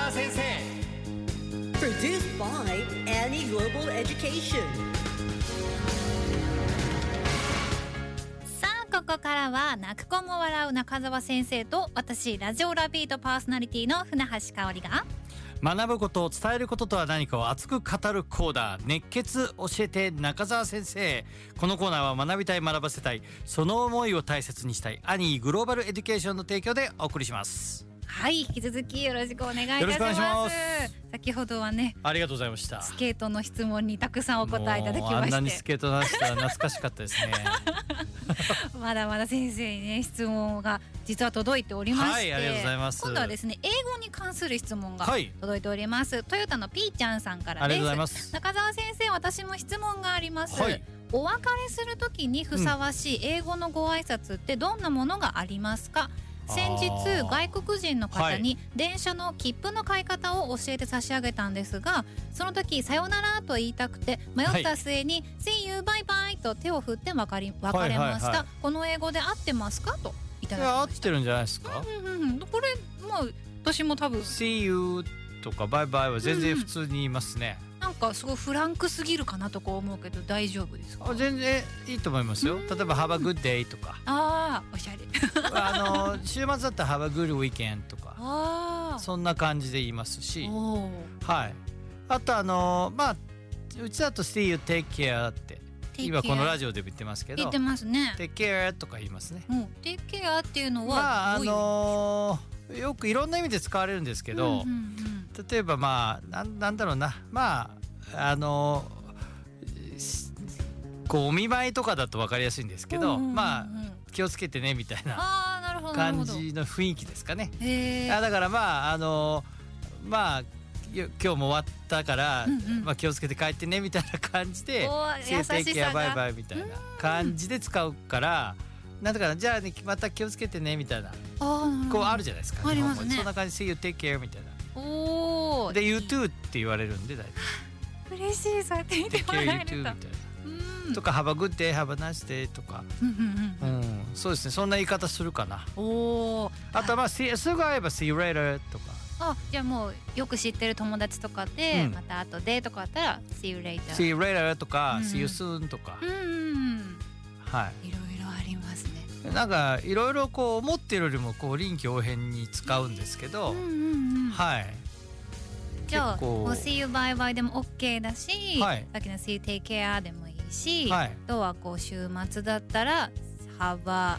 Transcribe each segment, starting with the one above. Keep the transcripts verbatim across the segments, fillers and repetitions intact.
澤先生。 Produced by Annie Global Education。 さあここからは泣く子も笑う中澤先生と私ラジオラビートパーソナリティの船橋香織が学ぶことを伝えることとは何かを熱く語るコーナー、熱血教えて中澤先生。このコーナーは学びたい、学ばせたい、その思いを大切にしたいアニーグローバルエデュケーションの提供でお送りします。 はい、引き続きよろしくお願いいたします。 よろしくお願いします。 先ほどはね、 ありがとうございました。 スケートの質問にたくさんお答えいただきまして、 もうあんなにスケートの話したら懐かしかったですね。 まだまだ先生にね質問が実は届いておりまして、 はい、ありがとうございます。 今度はですね英語に関する質問がはい届いております、トヨタのピーちゃんさんからです。 ありがとうございます。 中澤先生、私も質問があります、 はい、 お別れするときにふさわしい英語のご挨拶ってどんなものがありますか？先日外国人の方に電車の切符の買い方を教えて差し上げたんですが、その時さよならと言いたくて迷った末に、はい、See you bye bye と手を振って別れ、別れました、はいはいはい、この英語で合ってますかといただきました。いや合ってるんじゃないですか、 うんうんうん、これもう私も多分 See you とか bye bye は全然普通に言いますね、うん、 なんかすごいフランクすぎるかなとこう思うけど大丈夫ですか？ あ全然いいと思いますよ。例えば Have a good day とか、 あーおしゃれあの週末だったら Have a good weekend とか、あそんな感じで言いますし、はい、あとあのまあうちだと See you take care って今このラジオでも言ってますけど、 言ってますね。 Take care とか言いますね、 うん、Take care っていうのはまああのー、よくいろんな意味で使われるんですけど、うんうんうん、例えばまあな ん, なんだろうなまああのこうお見舞いとかだと分かりやすいんですけど、うんうんうん、まあ気をつけてねみたいな感じの雰囲気ですかね。あだからまああのまあ今日も終わったから、うんうんまあ、気をつけて帰ってねみたいな感じで優しさがバイバイみたいな感じで使うからなんとかなじゃあ、ね、また気をつけてねみたいなあこうあるじゃないですか。 ありますね。 そんな感じで See you take care みたいなおで You too って言われるんで大体嬉しい。そうやって見てもらえると Take care you too みたいなとか Have a good day Have a nice day とか、うんうんうんうん、そうですねそんな言い方するかな。おあとはまあすぐ会えば See you later とかあじゃあもうよく知ってる友達とかで、うん、また後でとかあったら See you later See you later とか、うん、See you soon とか、うんうん、 はいいろいろありますね。 なんかいろいろこう思ってるよりもこう臨機応変に使うんですけど、うんうんうん、はいじゃあ See you bye bye でも OK だし、はい、さっきの See you take care でもいいし、はい、あとはこう週末だったら Have a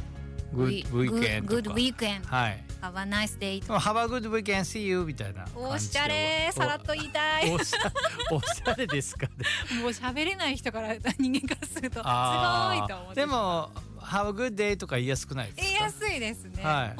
good weekend とか Good weekend、はい、Have a nice day とか Have a good weekend see you みたいな感じでおしゃれさらっと言いたいおしゃおしゃれですかねもう喋れない人から人間からするとすごいと思ってでも Have a good day とか言いやすくないですか？ 言いやすいですね、 はい、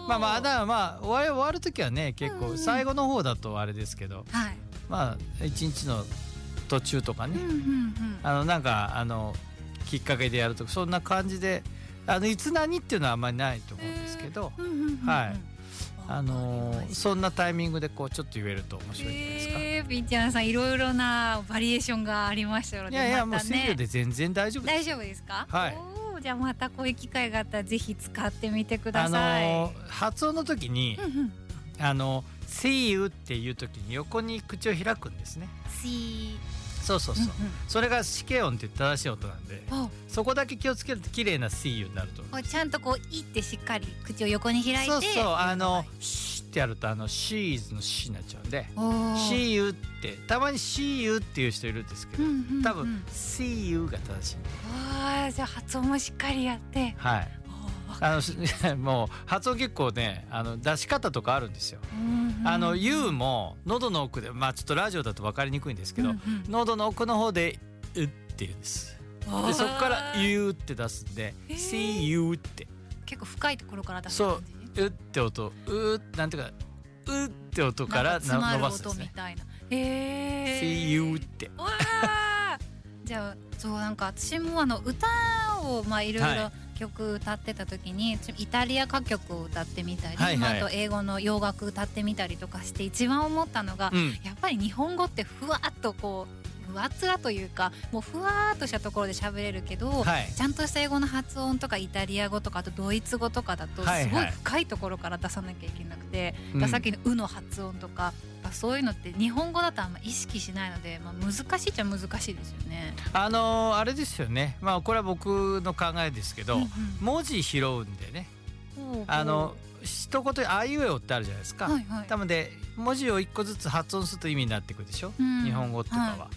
まあまあだからまあ終わり終わる時はね結構最後の方だとあれですけど、うんはい、まあ一日の途中とかね、うんうんうん、あのなんかあのきっかけでやるとかそんな感じであのいつ何っていうのはあんまりないと思うんですけど、うんうんうんうん、はいあのー、そんなタイミングでこうちょっと言えると面白いんじゃないですか。 えー、ピーちゃんさんいろいろなバリエーションがありましたので、 いやいや、 またね、 もう水曜で全然大丈夫です。 大丈夫ですか？ はい。 おじゃあまたこういう機会があったらぜひ使ってみてください。 あのー、発音の時に、うんうん、あの See you っていう時に横に口を開くんですね。 See そうそうそう、うんうん、それが死形音って正しい音なんでそこだけ気をつけると綺麗な See you になると思う。 ちゃんとこういってしっかり口を横に開いてそうそうあのシーってやるとあの She's の C になっちゃうんで See you ってたまに See you っていう人いるんですけど、うんうんうん、多分 See you が正しい。 あじゃあ発音もしっかりやってはいあのもう発音結構ねあの出し方とかあるんですよ、うんうん、あの You も喉の奥でまあちょっとラジオだと分かりにくいんですけど、うんうん、喉の奥の方でうって言うんです。でそこから You って出すんで See you って結構深いところから出す感じ。 そううって音うなんていうかうって音から伸ばすんですね。 みたいなへー See you ってわじゃあそうなんか私もあの歌をまあいろいろ曲歌ってた時にイタリア歌曲を歌ってみたり、はいはい、あと英語の洋楽歌ってみたりとかして一番思ったのが、うん、やっぱり日本語ってふわっとこうふわつらというかもうふわーっとしたところで喋れるけど、 はい、 ちゃんとした英語の発音とかイタリア語とかあとドイツ語とかだとすごい深いところから出さなきゃいけなくて、はいはい、さっきの「う」の発音とか、うん、そういうのって日本語だとあんま意識しないので、まあ、難しいっちゃ難しいですよね。 あのー、あれですよね、まあ、これは僕の考えですけど、うんうん、文字拾うんでね、あの一言あいうえおってあるじゃないですか、はいはい、多分で文字を一個ずつ発音すると意味になってくるでしょ、うん、日本語とかは、はい、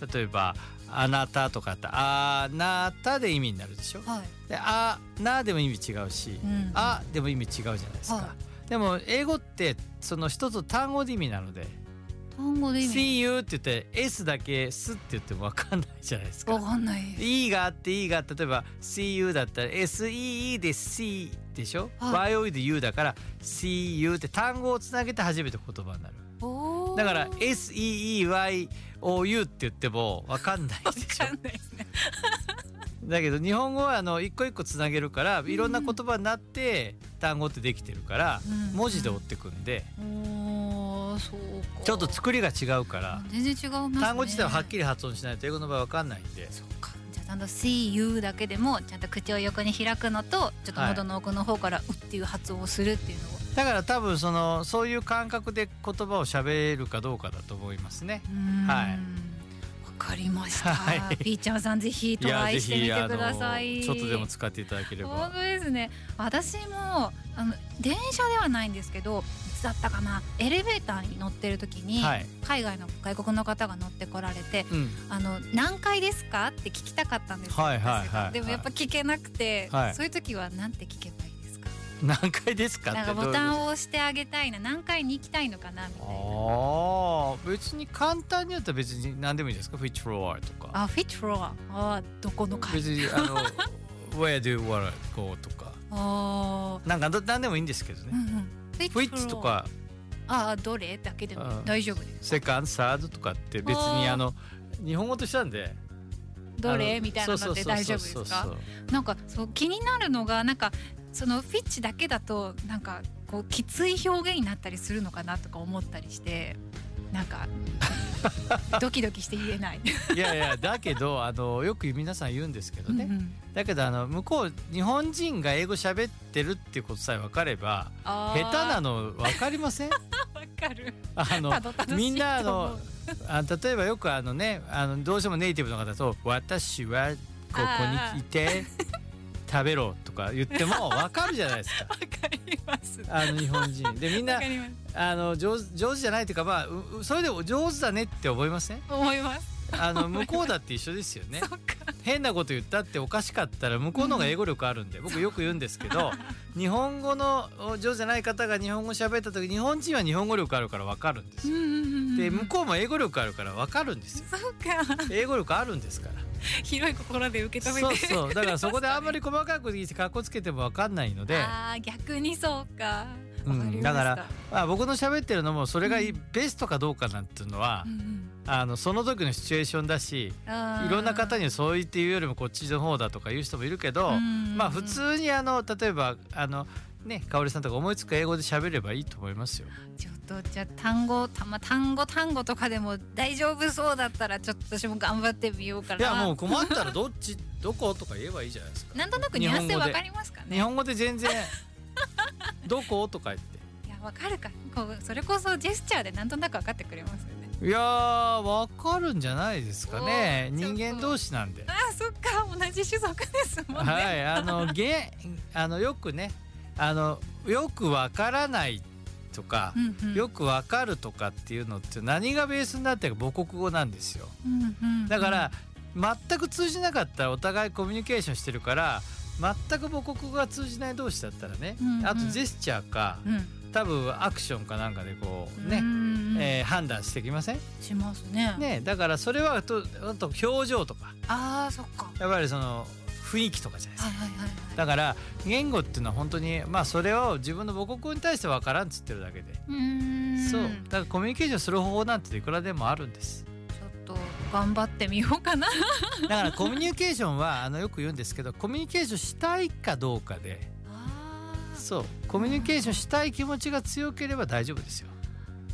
例えばあなたとかってあなたで意味になるでしょ、はい、であなでも意味違うし、うん、あでも意味違うじゃないですか、はい、でも英語ってその一つ単語で意味なので単語で意味 See you って言って S だけすって言っても分かんないじゃないですか。 分かんない。 E があって E が例えば See you だったら エスイーイー で See でしょ、はい、ワイオーイー で U だから See you って単語をつなげて初めて言葉になる。だから エスイーイーワイオーユー って言っても分かんないでしょ。 分かんないですねだけど日本語はあの一個一個つなげるからいろんな言葉になって単語ってできてるから文字で追ってくんで、 そうかちょっと作りが違うから全然違いますね。 単語自体ははっきり発音しないと英語の場合分かんないんで。 そうか、じゃあちゃんと See you だけでもちゃんと口を横に開くのとちょっと喉の奥の方からうっていう発音をするっていうのを、はい、 だから多分そのそういう感覚で言葉を喋るかどうかだと思いますね。はい、 わかりました、はい、ピーちゃんさんぜひトライしてみてください。 ちょっとでも使っていただければ。 本当ですね。私もあの電車ではないんですけどいつだったかな、エレベーターに乗ってる時に、はい、海外の外国の方が乗ってこられて、うん、あの何階ですかって聞きたかったんですよ、はいはいはいはい、でもやっぱ聞けなくて、はい、そういう時はなんて聞けばいいですか？ 何階ですかってなんかボタンを押してあげたいな、何階に行きたいのかなみたいな。 ああ、別に簡単にやったら別に何でもいいですか？ Which floor とか。 あ、Which floor、 あ、どこの階。 別にあのWhere do you wanna go とか、あ、なんか何でもいいんですけどね、うんうん、Which とか、 ああ、どれだけでも大丈夫です。 セカンド、サードとかって別にあの日本語としたんでどれみたいなのって大丈夫ですか？なんかそう気になるのが、なんかそのフィッチだけだとなんかこうきつい表現になったりするのかなとか思ったりして、なんかドキドキして言えない。 いやいや、だけどあのよく皆さん言うんですけどね、うんうん、だけどあの向こう日本人が英語喋ってるっていうことさえ分かれば下手なの分かりません？分かる。 あのみんなあのあ例えばよくあのね、あのどうしてもネイティブの方と私はここにいて食べろとか言っても分かるじゃないですか。 分かります。 あの日本人でみんなあの上手、上手じゃないというか、まあそれでも上手だねって思いません？ 思います。 あの向こうだって一緒ですよね。変なこと言ったっておかしかったら向こうの方が英語力あるんで、うん、僕よく言うんですけど日本語の上手じゃない方が日本語喋った時、日本人は日本語力あるから分かるんですよ、うんうんうん、で向こうも英語力あるから分かるんですよ。 そうか、 英語力あるんですから広い心で受け止めて。 そうそう、だからそこであんまり細かく言ってかっこつけても分かんないので。 あー、逆にそうか、 うん、だから、まあ、僕の喋ってるのもそれがベストかどうかなんていうのは、うん、あのその時のシチュエーションだし、いろんな方にそう言って言うよりもこっちの方だとか言う人もいるけど、まあ普通にあの例えばあのね、香織さんとか思いつく英語で喋ればいいと思いますよ。 ちょっとじゃあ単語た、まあ、単語単語とかでも大丈夫そうだったらちょっと私も頑張ってみようかな。 いやもう困ったらどっちどことか言えばいいじゃないですか。 なんとなくニュアンスでわかりますかね。 日本語で全然どことか言って。 いやわかるか、こうそれこそジェスチャーでなんとなく分かってくれますよね。 いやーわかるんじゃないですかね。人間同士なんで。 あー、そっか、同じ種族ですもんね。 はい、あのげあのよくね、あのよくわからないとか、うんうん、よくわかるとかっていうのって何がベースになってるか母国語なんですよ、うんうんうん、だから全く通じなかったらお互いコミュニケーションしてるから、全く母国語が通じない同士だったらね、うんうん、あとジェスチャーか、うん、多分アクションかなんかでこうね、うんうん、えー、判断してきません？ しますね。 ね、だからそれはとあと表情とか、 あー、そっか、 やっぱりその雰囲気とかじゃないですか、 はいはいはいはい、 だから言語っていうのは本当にまあそれを自分の母国語に対して分からんっつってるだけで、うーん、そうだからコミュニケーションする方法なんていくらでもあるんです。 ちょっと頑張ってみようかな。 だからコミュニケーションはあのよく言うんですけど、コミュニケーションしたいかどうかで、あ、そうコミュニケーションしたい気持ちが強ければ大丈夫ですよ。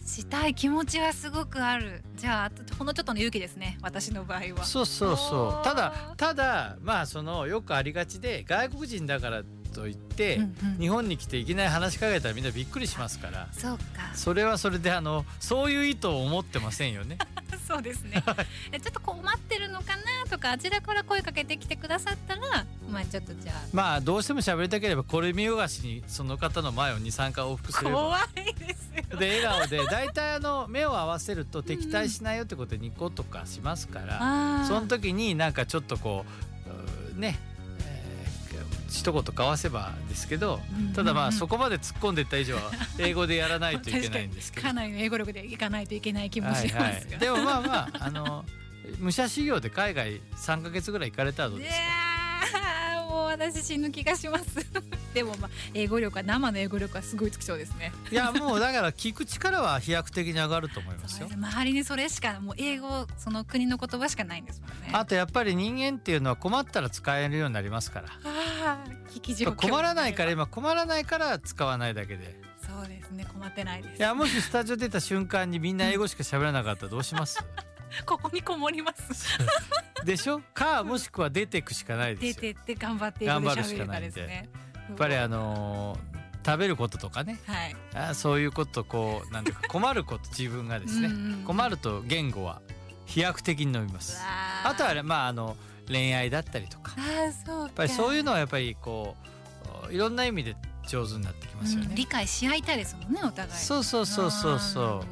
したい気持ちはすごくある。じゃあほんのちょっとの勇気ですね、私の場合は。 そうそうそう。ただただまあそのよくありがちで、外国人だからといって、うんうん、日本に来ていきなり話しかけたらみんなびっくりしますから。 そうか。 それはそれであのそういう意図を思ってませんよね。 そうですね。ちょっと困ってるのかなとか、あちらから声かけてきてくださったら、まあちょっとじゃあまあどうしても喋りたければこれ見よがしにその方の前を にさんかい往復すれば。 怖いですよ。 で笑顔でだいたいあの目を合わせると敵対しないよってことでニコとかしますから、うんうん、その時になんかちょっとこうね、えー、一言交わせばですけど、ただまあそこまで突っ込んでいった以上は英語でやらないといけないんですけどかなりの英語力でいかないといけない気もしますが、はいはい、 でもまあまああの武者修行で海外さんかげつぐらい行かれたらどうですか。 もう私死ぬ気がしますでもまあ英語力は生の英語力はすごいつきそうですね。 いやもうだから聞く力は飛躍的に上がると思いますよ。 周りにそれしか、もう英語その国の言葉しかないんですもんね。 あとやっぱり人間っていうのは困ったら使えるようになりますから。 あ聞き状況困らないから、今困らないから使わないだけで。 そうですね、困ってないです。 いやもしスタジオ出た瞬間にみんな英語しか喋らなかったらどうしますここにこもりますでしょか、もしくは出ていくしかないですよ。 出てって頑張って英語で喋れたですね。 やっぱりあのー、食べることとかね、はい、あそういうことこうなんていうか困ること自分がですね困ると言語は飛躍的に伸びます。あとはまああの恋愛だったりとか、 あそうか、 やっぱりそういうのはやっぱりこういろんな意味で上手になってきますよね、うん、 理解し合いたいですもんね、お互い。 そうそうそうそうそう、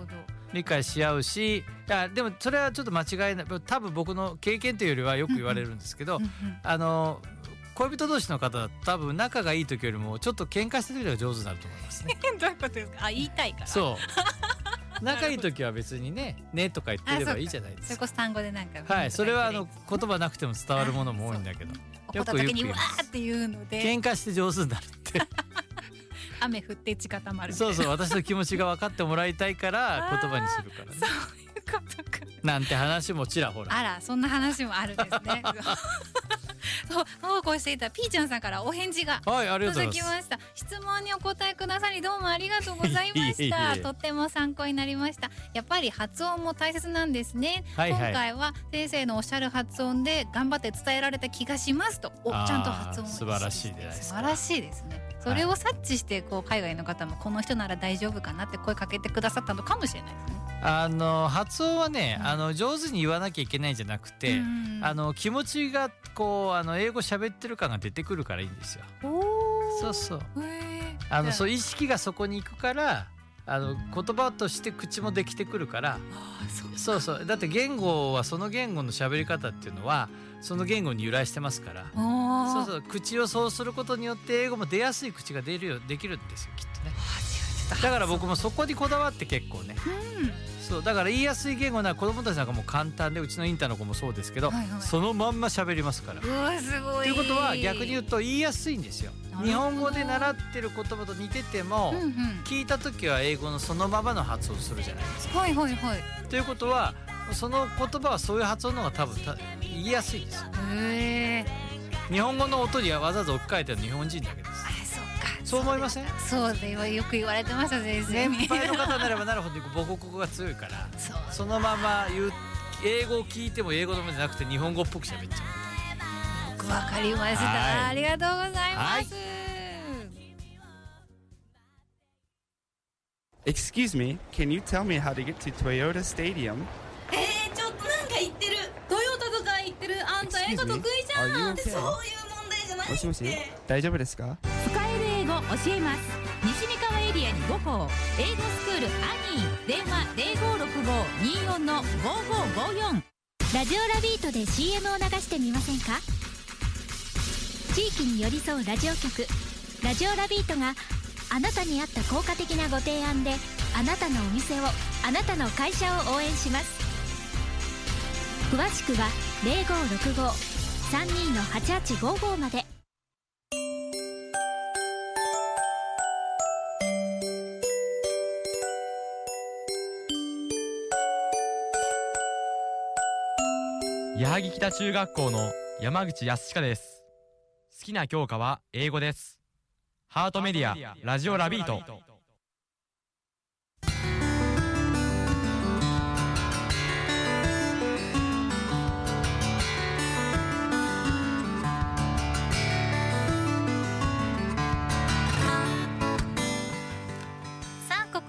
理解し合うし、いやでもそれはちょっと間違いない、多分僕の経験というよりはよく言われるんですけど、うんうん、あの恋人同士の方は多分仲がいい時よりもちょっと喧嘩した時が上手になると思いますねどういうことですか。あ、言いたいから。 そう仲いい時は別にね「ね」とか言ってればいいじゃないですか。 それこそ単語でなんか、 はい、それはあの言葉なくても伝わるものも多いんだけど、 よくよく言います。っていうので喧嘩して上手になるって雨降って地固まる。 そうそう、私の気持ちが分かってもらいたいから言葉にするからね。 そういうことか。 なんて話もちらほら。 あら、そんな話もあるんですねそう、そうこうしていたピーちゃんさんからお返事が届きました。質問にお答えくださりどうもありがとうございましたとっても参考になりました。やっぱり発音も大切なんですね、はいはい、今回は先生のおっしゃる発音で頑張って伝えられた気がしますと。お、ちゃんと発音素晴らしいです。 素晴らしいですね。それを察知してこう海外の方もこの人なら大丈夫かなって声かけてくださったのかもしれないですね。 あの発音はね、うん、あの上手に言わなきゃいけないんじゃなくて、うん、あの気持ちがこうあの英語喋ってる感が出てくるからいいんですよ。そうそう、あのそう意識がそこに行くからあの言葉として口もできてくるから。そうそう、だって言語はその言語の喋り方っていうのはその言語に由来してますから。そうそう、口をそうすることによって英語も出やすい口が出るよできるんですよきっとね。だから僕もそこにこだわって結構ね、うん、そうだから言いやすい言語なら子供たちなんかもう簡単で、うちのインターの子もそうですけど、はいはい、そのまんま喋りますから。 うわすごい。 ということは逆に言うと言いやすいんですよ。日本語で習ってる言葉と似てても、うんうん、聞いた時は英語のそのままの発音するじゃないですか。 はいはいはい。 ということはその言葉はそういう発音の方が多分た言いやすいんですよ。へー。日本語の音にわざわざ置き換えてる日本人だけです。そう思いません？ そうでよく言われてました先生。 年配の方ならばなるほど母国語が強いから、そ, そのまま言う英語を聞いても英語のものじゃなくて日本語っぽく喋っちゃう。 よくわかりました。ありがとうございます。はい、 Excuse me, can you tell me how to get to Toyota Stadium? えー、ちょっとなんか言ってる。トヨタとか言ってる。あんた英語得意じゃん。ってそういう問題じゃないって。 もしもし、大丈夫ですか？ 使える英語教えます。西三河エリアにご校、英語スクールアニー。電話ゼロごろくご にーよん のごごごよん。ラジオラビートで シーエム を流してみませんか？地域に寄り添うラジオ局ラジオラビートがあなたに合った効果的なご提案で、あなたのお店を、あなたの会社を応援します。詳しくはゼロごろくご さんにー はちはちごごまで。 矢作北中学校の山口康親です。好きな教科は英語です。ハートメディアラジオラビート。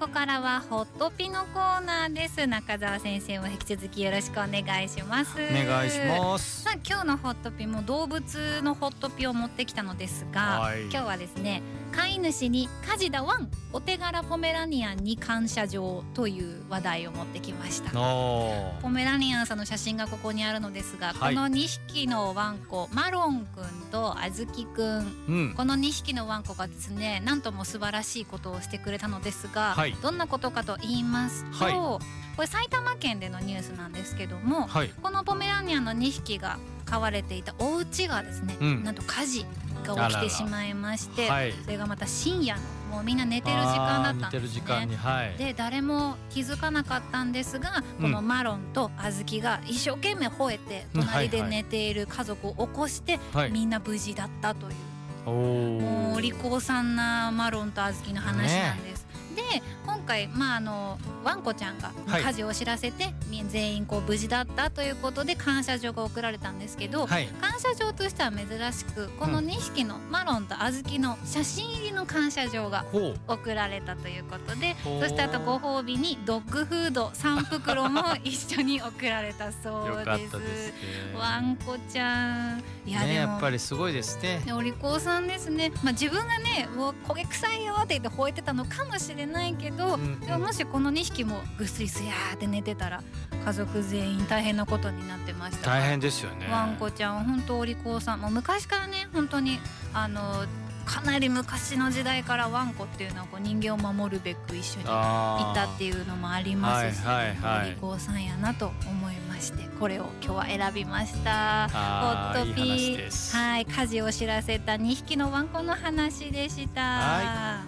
ここからはホットピのコーナーです。中澤先生も引き続きよろしくお願いします。 お願いします。 さあ今日のホットピも動物のホットピを持ってきたのですが、はい、今日はですね、飼い主に家事だワンお手柄ポメラニアンに感謝状という話題を持ってきました。ポメラニアンさんの写真がここにあるのですが、はい、このにひきのワンコマロンくんとあずきくん、うん、このにひきのワンコがですね、なんとも素晴らしいことをしてくれたのですが、はい、どんなことかと言いますと、はい、これ埼玉県でのニュースなんですけども、はい、このポメラニアンのにひきが飼われていたお家がですね、うん、なんと火事が起きてしまいまして、はい、それがまた深夜のもうみんな寝てる時間だったんですね。はい、で誰も気づかなかったんですが、このマロンとあずきが一生懸命吠えて隣で寝ている家族を起こして、はいはい、みんな無事だったという、もうお利口さんなマロンとあずきの話なんです。ね、で今回、まあ、あのワンコちゃんが火事を知らせて、はい、全員こう無事だったということで感謝状が送られたんですけど、はい、感謝状としては珍しくこのにひきのマロンとあずきの写真入りの感謝状が送られたということで、そしてあとご褒美にドッグフードさん袋も一緒に送られたそうです。よかったですね、ワンコちゃん。いや、ね、でもやっぱりすごいですね。 お利口さんですね。まあ、自分がねもう焦げ臭いよって言って吠えてたのかもしれないけど、うん、でももしこのにひきもぐっすりすやーって寝てたら家族全員大変なことになってました。 大変ですよね。 ワンコちゃんは本当お利口さん、もう昔からね本当にあのかなり昔の時代からワンコっていうのはこう人間を守るべく一緒にいたっていうのもありますし、はいはいはい、お利口さんやなと思いまして、これを今日は選びました。ホットピー、はい、火事を知らせたにひきのワンコの話でした。はい、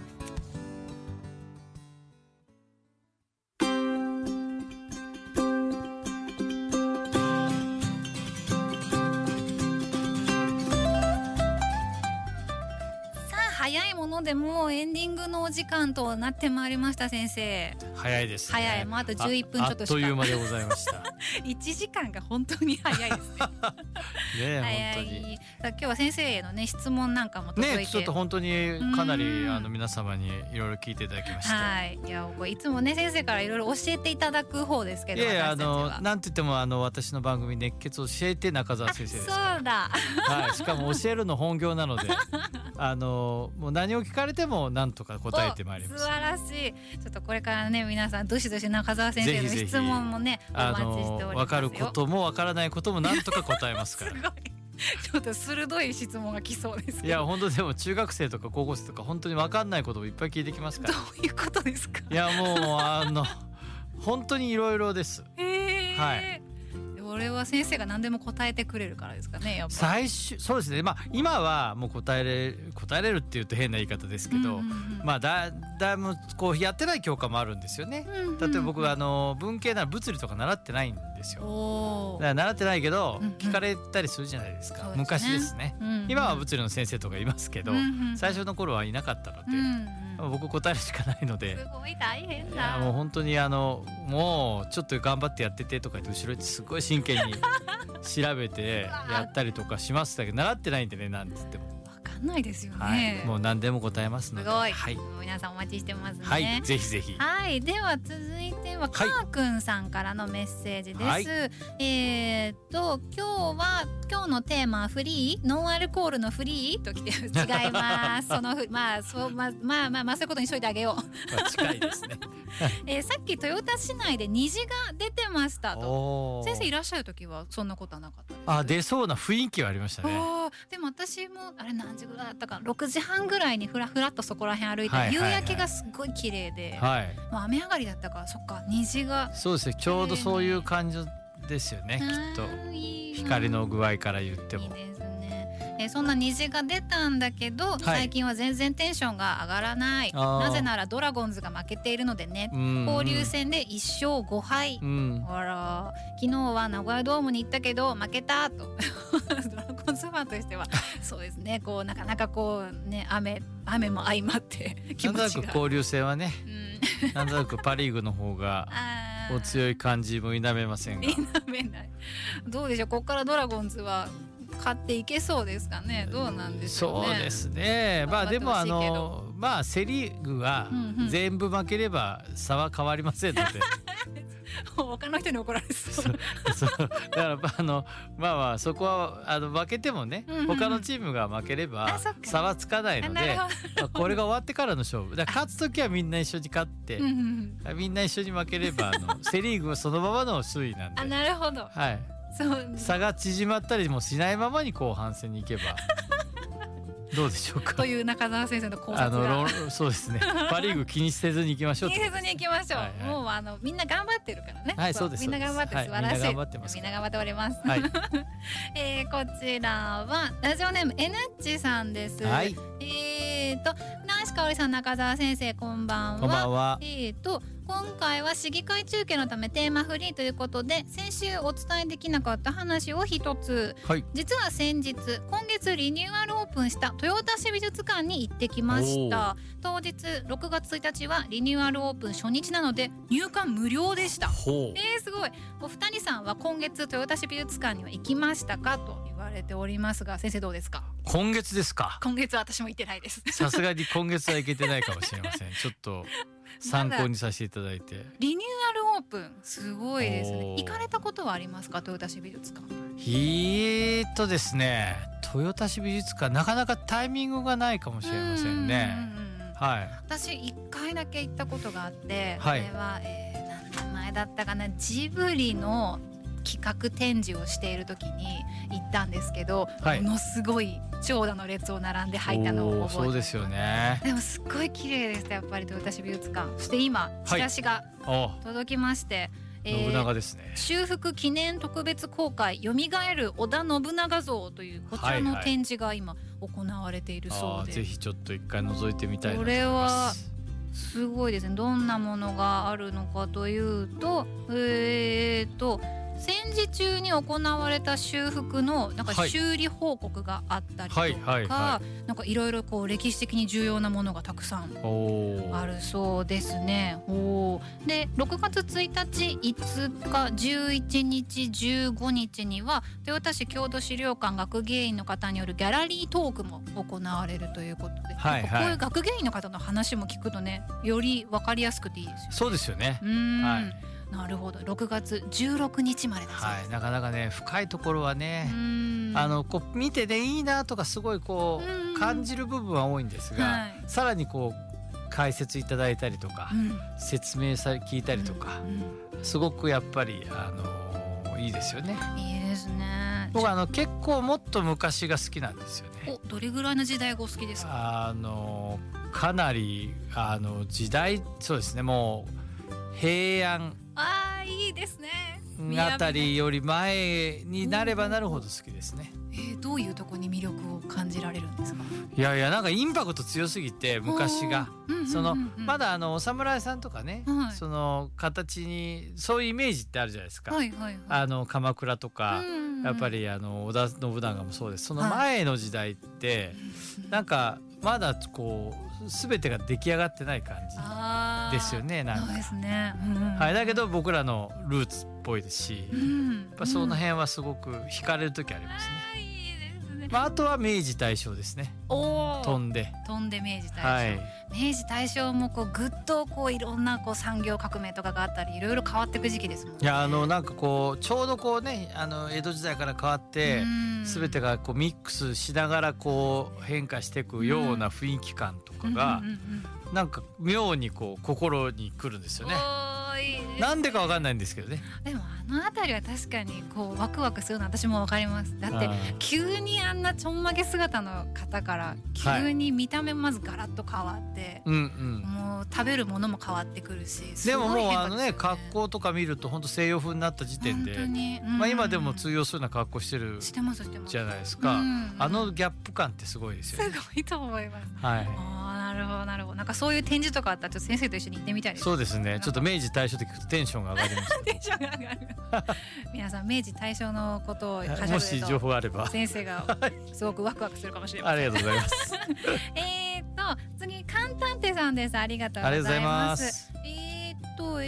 早いものでもうエンディングのお時間となってまいりました。先生早いですね。 早い、もうあとじゅういっぷんちょっとしかあ, あっという間でございましたいちじかんが本当に早いですねね、 早い。今日は先生へのね質問なんかも届いて、 ね、ちょっと本当にかなりあの皆様にいろいろ聞いていただきまして、 はい、いやこれいつもね先生からいろいろ教えていただく方ですけど、 いやいや、あのなんて言ってもあの私の番組熱血を教えて中澤先生ですから。 そうだはい、しかも教えるの本業なのであのもう何を聞かれても何とか答えてまいります。 素晴らしい。ちょっとこれからね皆さんどしどし中澤先生の質問もねお待ちしておりますよ。 分かることも分からないことも何とか答えますからすごいちょっと鋭い質問が来そうですけど。 いや本当でも中学生とか高校生とか本当に分かんないこともいっぱい聞いてきますから。 どういうことですか。 いやもうあの本当にいろいろです。 へー、 はい。 俺は先生が何でも答えてくれるからですかね。やっぱ最初そうですね、まあ、今はもう答えれ答えれるっていうと変な言い方ですけど、うんうんうん、まあだだいぶこうやってない教科もあるんですよね、うんうんうん、例えば僕あの文系なら物理とか習ってないんですよ。だから習ってないけど聞かれたりするじゃないですか、うんうん、昔ですね、うんうん、今は物理の先生とかいますけど、うんうん、最初の頃はいなかったので、うんうん、僕答えるしかないので。 すごい大変だ。 いやもう本当にあのもうちょっと頑張ってやっててとか言って後ろですごい真剣に調べてやったりとかしますだけど習ってないんでね、なんつっても分かんないですよね、 はい、もう何でも答えますので。 すごい、 はい、 皆さんお待ちしてますね。 はい、ぜひぜひ。 はい、では続いてはかーくんさんからのメッセージです、はい、えー、っと今日は今日のテーマはフリーノンアルコールのフリーときて違いますそのまあそうまあまあまあまあそういうことにしといてあげようまあ近いですねえー、さっき豊田市内で虹が出てましたと。先生いらっしゃる時はそんなことはなかったです。 あ、出そうな雰囲気はありましたね。 でも私もあれ何時ぐらいだったかろくじはんぐらいにふらふらっとそこら辺歩いて、はいはいはい、夕焼けがすごい綺麗で、はい、もう雨上がりだったからそっか虹がそうですね、ちょうどそういう感じですよね、きっといい光の具合から言ってもいいですね。 えー、そんな虹が出たんだけど、はい、最近は全然テンションが上がらない。なぜならドラゴンズが負けているのでね、交流戦でいっしょうごはい、うん、あら昨日は名古屋ドームに行ったけど負けたとドラゴンズファンとしてはそうですね、こうなかなかこうね雨雨も相まって気持ちがなんとなく交流戦はね、うん、なんとなくパリーグの方がお強い感じも否めませんが否めない。どうでしょう、ここからドラゴンズは勝っていけそうですかね。どうなんでしょうね。 そうですね、まあでもあのまあセリーグは全部負ければ差は変わりませんので、 他の人に怒られそう。 そうだからあのまあまあそこはあの負けてもね、うんうんうん、他のチームが負ければ差はつかないので、これが終わってからの勝負だから、勝つ時はみんな一緒に勝って、うんうん、みんな一緒に負ければあのセリーグはそのままの首位なんで。 あ、なるほど、 はい、そう差が縮まったりもしないままに後半戦に行けばどうでしょうか。 という中澤先生の考察が、 あのそうですね。パリーグ気にせずに行きましょう。 気にせずに行きましょう。はいはい、もうあのみんな頑張ってるからね。 はい、そうです。 みんな頑張って素晴らしい。はい、みんな頑張ってます。みんな頑張っております。はい、えー、こちらはラジオネームエヌッチさんです。はい、えーと南志香織さん、中澤先生、こんばんは。 こんばんは。 えーと今回は市議会中継のためテーマフリーということで、先週お伝えできなかった話を一つ、はい、実は先日今月リニューアルオープンした豊田市美術館に行ってきました。当日ろくがつついたちはリニューアルオープン初日なので入館無料でした。えー、すごい。お二人さんは今月豊田市美術館には行きましたかと言われておりますが、先生どうですか。 今月ですか。 今月は私も行ってないです。 さすがに今月は行けてないかもしれません。ちょっと参考にさせていただいて。 リニューアルオープンすごいですね。行かれたことはありますか、豊田市美術館。 えーっとですね、豊田市美術館なかなかタイミングがないかもしれませんね。はい、私一回だけ行ったことがあって、はい、これは、えー、何年前だったかな、ジブリの企画展示をしている時に行ったんですけど、はい、ものすごい長蛇の列を並んで入ったのを覚えてます。そうですよね。でもすっごい綺麗でした、やっぱり豊田市美術館。そして今チラシが届きまして、はい、えー、信長ですね。修復記念特別公開よみがえる織田信長像というこちらの展示が今行われているそうで、はいはい、ぜひちょっと一回覗いてみたいなと思います。これはすごいですね。どんなものがあるのかというと、えーと戦時中に行われた修復のなんか修理報告があったりとか、はいはいはい、なんかいろいろこう歴史的に重要なものがたくさんあるそうですね。おでろくがつついたち、いつか、じゅういちにち、じゅうごにちには豊田市郷土資料館学芸員の方によるギャラリートークも行われるということで、はいはい、こういう学芸員の方の話も聞くとね、より分かりやすくていいですよね。そうですよね。うん、はい、なるほど。ろくがつじゅうろくにちまでだそうです。はい、なかなかね深いところはね、あのこう見てねいいなとかすごいこう感じる部分は多いんですが、はい、さらにこう解説いただいたりとか、うん、説明さ聞いたりとか、うんうん、すごくやっぱりあのいいですよね。いいですね。僕あの結構もっと昔が好きなんですよね。お、どれぐらいの時代がお好きですか。あのかなりあの時代、そうですね、もう平安、あーいいですね、あたりより前になればなるほど好きですね。えー、どういうところに魅力を感じられるんですか。いやいや、なんかインパクト強すぎて、昔がそのまだあのお侍さんとかね、はい、その形にそういうイメージってあるじゃないですか、はいはいはい、あの鎌倉とか、うんうん、やっぱりあの織田信長もそうです。その前の時代って、はい、なんかまだこう全てが出来上がってない感じですよね。なんかそうですね、うん、はい、だけど僕らのルーツっぽいですし、うん、やっぱその辺はすごく惹かれる時ありますね。あ、いいですね。まあ、あとは明治大正ですね。お飛んで飛んで明治大正、はい、明治大正もこうぐっとこういろんなこう産業革命とかがあったりいろいろ変わっていく時期ですもんね。いや、あのなんかこうちょうどこうね、あの江戸時代から変わって全てがこうミックスしながらこう変化していくような雰囲気感とかがなんか妙にこう心に来るんですよね。なんでかわかんないんですけどね。でもあの辺りは確かにこうワクワクするの私もわかります。だって急にあんなちょんまげ姿の方から急に見た目まずガラッと変わって、はい、うんうん、もう食べるものも変わってくるし、でももうあのね格好とか見ると本当西洋風になった時点で、まあ今でも通用するような格好してるじゃないですか。うんうん、あのギャップ感ってすごいですよね。すごいと思います。はい。あ、なるほどなるほど。なんかそういう展示とかあったらちょっと先生と一緒に行ってみたいです。そうですね。ちょっと明治大正って聞くとテンションが上がります。テンションが上がる。皆さん明治大正のことをはしゃべると、もし情報あれば先生がすごくワクワクするかもしれません。ありがとうございます。えっと次カンタンテさんです。ありがとうございます。えっとえっ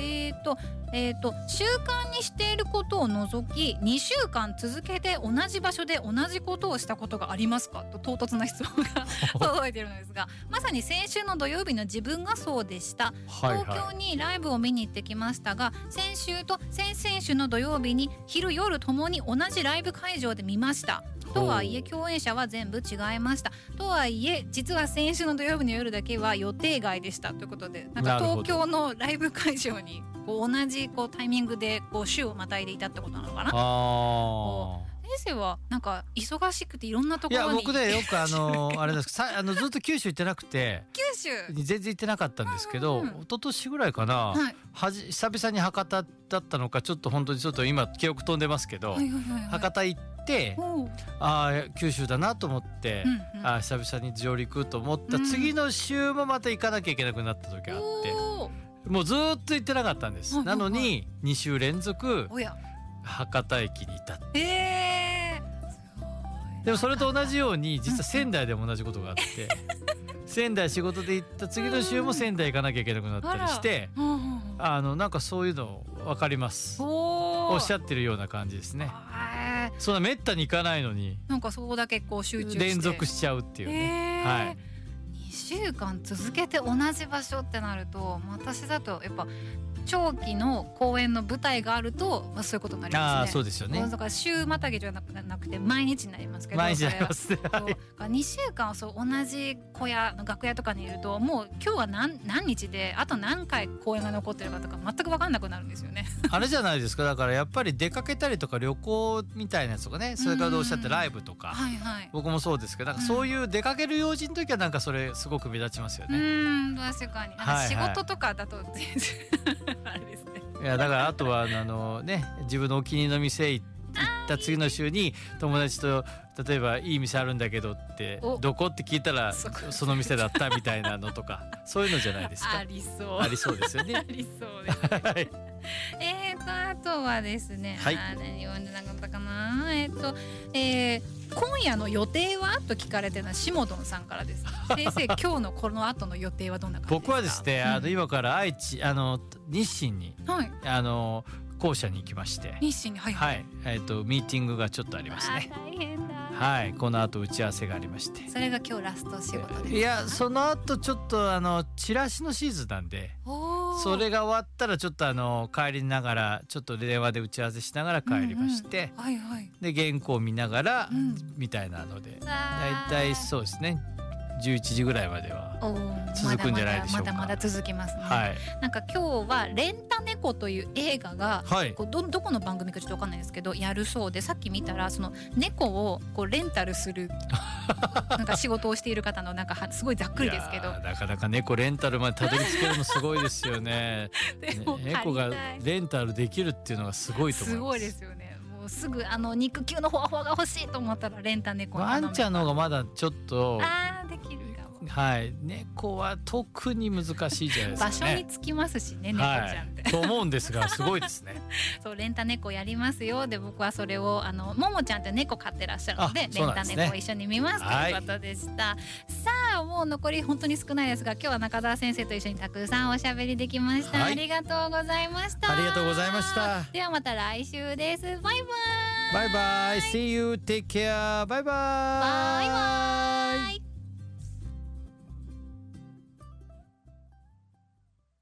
とえーと習慣にしていることを除きにしゅうかん続けて同じ場所で同じことをしたことがありますかと唐突な質問が届いているのですが、まさに先週の土曜日の自分がそうでした。 はいはい、 東京にライブを見に行ってきましたが、先週と先々週の土曜日に昼夜ともに同じライブ会場で見ました。とはいえ共演者は全部違いました。とはいえ実は先週の土曜日の夜だけは予定外でしたということで、なんか東京のライブ会場にこう同じこうタイミングでこう週をまたいでいたってことなのかな。 あ先生はなんか忙しくていろんなところに。 いや僕ねよくあのあれですさあのずっと九州行ってなくて九州全然行ってなかったんですけど、 うんうんうん、 一昨年ぐらいかな、はい、はじ久々に博多だったのかちょっと本当にちょっと今記憶飛んでますけど、はいはいはいはい、博多行ってあ九州だなと思って、うんうん、あ久々に上陸と思った次の週もまた行かなきゃいけなくなった時があって、うん、もうずっと行ってなかったんです、はいはいはい、なのにに週連続博多駅にいたって、えー、すごい。でもそれと同じように実は仙台でも同じことがあって仙台仕事で行った次の週も仙台行かなきゃいけなくなったりして、うん、あのなんかそういうの分かります。おっしゃってるような感じですね。そんなめったに行かないのになんかそこだけこう集中して連続しちゃうっていうね、はい、 にしゅうかん続けて同じ場所ってなると私だとやっぱ長期の公演の舞台があると、まあ、そういうことになりますね。 あそうですよね。 だから週またぎじゃなくて毎日になりますけど、 毎日になりますね。 にしゅうかんそう同じ小屋の楽屋とかにいるともう今日は 何, 何日であと何回公演が残ってるかとか全く分かんなくなるんですよね。 あれじゃないですか。だからやっぱり出かけたりとか旅行みたいなやつとかね、それからおっしゃってライブとか、はいはい、僕もそうですけどなんかそういう出かける用事の時はなんかそれすごく目立ちますよね。 うん確かになんか仕事とかだと全然あれですね。 いやだからあとはあのね自分のお気に入りの店行った次の週に友達と例えばいい店あるんだけどってどこって聞いたら そ, その店だったみたいなのとかそういうのじゃないですか。 ありそうありそうですよね。 ありそうですね。はい、えーとあとはですね、はい、あ何読んでなかったかなえっ、ー、と、えー、今夜の予定はと聞かれてるのはしもどんさんからです。先生今日のこの後の予定はどんな感じですか。 僕はですね、うん、あの今から愛知あの日清に、はい、あの校舎に行きまして日清にはいはい、 はいえー、とミーティングがちょっとありますね。 大変だ。 はいこの後打ち合わせがありまして、 それが今日ラスト仕事ですか。 いやその後ちょっとあのチラシのシーズンなんでそれが終わったらちょっとあの帰りながらちょっと電話で打ち合わせしながら帰りまして、うんうんはいはい、で原稿を見ながら、うん、みたいなのでだいたいそうですねじゅういちじぐらいまでは続くんじゃないでしょうか。 まだまだまだ続きますね、 はい、 なんか今日はレンタ猫という映画が、はい、こう ど, どこの番組かちょっと分かんないですけどやるそうで、さっき見たらその猫をこうレンタルするなんか仕事をしている方のなんかすごいざっくりですけどなかなか猫レンタルまでたどり着けるのすごいですよね。ね猫がレンタルできるっていうのがすごいと思います。 すごいですよね。すぐあの肉球のほわほわが欲しいと思ったらレンタ猫にワンちゃんの方がまだちょっとあーできるかも。 はい猫は特に難しいじゃないですかね。 場所につきますしね猫ちゃんって、 はい、と思うんですがすごいですね。 そうレンタ猫やりますよで僕はそれをあのももちゃんって猫飼ってらっしゃるの で, で、ね、レンタ猫を一緒に見ますということでした、はい、さあもう残り本当に少ないですが今日は中澤先生と一緒にたくさんおしゃべりできました、はい、ありがとうございました。 ありがとうございました。 ではまた来週です。バイバイバイバイ See you take care バイバイバイバイ